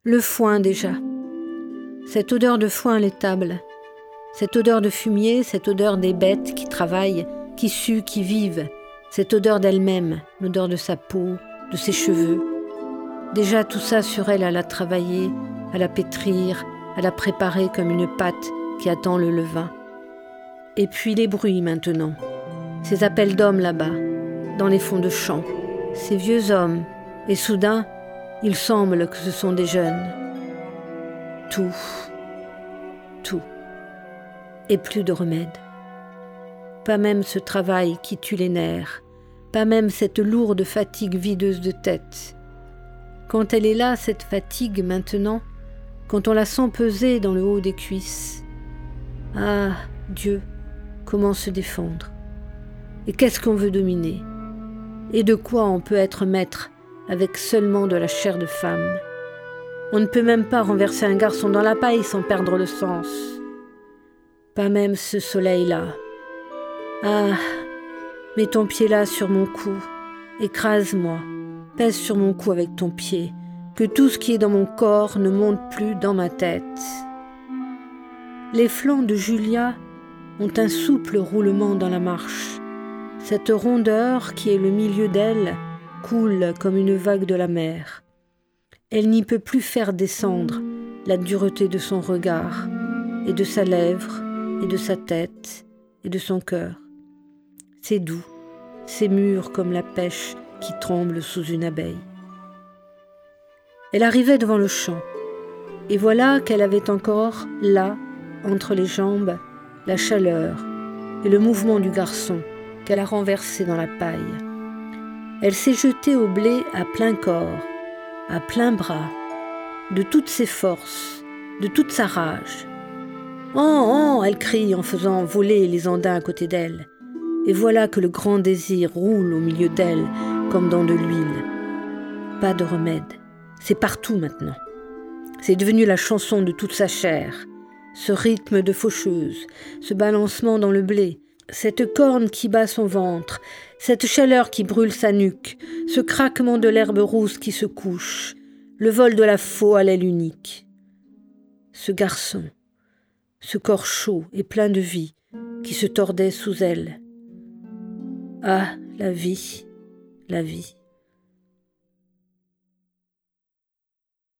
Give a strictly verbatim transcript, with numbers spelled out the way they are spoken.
Le foin déjà. Cette odeur de foin à l'étable. Cette odeur de fumier, cette odeur des bêtes qui travaillent, qui suent, qui vivent. Cette odeur d'elle-même, l'odeur de sa peau, de ses cheveux. Déjà tout ça sur elle à la travailler, à la pétrir, à la préparer comme une pâte qui attend le levain. Et puis les bruits maintenant. Ces appels d'hommes là-bas, dans les fonds de champs. Ces vieux hommes. Et soudain, il semble que ce sont des jeunes. Tout. Tout. Et plus de remède. Pas même ce travail qui tue les nerfs. Pas même cette lourde fatigue videuse de tête. Quand elle est là, cette fatigue maintenant, quand on la sent peser dans le haut des cuisses. Ah, Dieu, comment se défendre? Et qu'est-ce qu'on veut dominer? Et de quoi on peut être maître avec seulement de la chair de femme? On ne peut même pas renverser un garçon dans la paille sans perdre le sens. Pas même ce soleil-là. Ah, mets ton pied là sur mon cou, écrase-moi, pèse sur mon cou avec ton pied, que tout ce qui est dans mon corps ne monte plus dans ma tête. Les flancs de Julia ont un souple roulement dans la marche. Cette rondeur qui est le milieu d'elle coule comme une vague de la mer. Elle n'y peut plus faire descendre la dureté de son regard, et de sa lèvre, et de sa tête, et de son cœur. C'est doux, c'est mûr comme la pêche qui tremble sous une abeille. Elle arrivait devant le champ, et voilà qu'elle avait encore, là, entre les jambes, la chaleur et le mouvement du garçon qu'elle a renversé dans la paille. Elle s'est jetée au blé à plein corps, à plein bras, de toutes ses forces, de toute sa rage. « Oh, oh !» elle crie en faisant voler les andins à côté d'elle. Et voilà que le grand désir roule au milieu d'elle comme dans de l'huile. Pas de remède. C'est partout maintenant. C'est devenu la chanson de toute sa chair. Ce rythme de faucheuse, ce balancement dans le blé, cette corne qui bat son ventre, cette chaleur qui brûle sa nuque, ce craquement de l'herbe rousse qui se couche, le vol de la faux à l'aile unique. Ce garçon, ce corps chaud et plein de vie qui se tordait sous elle. Ah, la vie, la vie.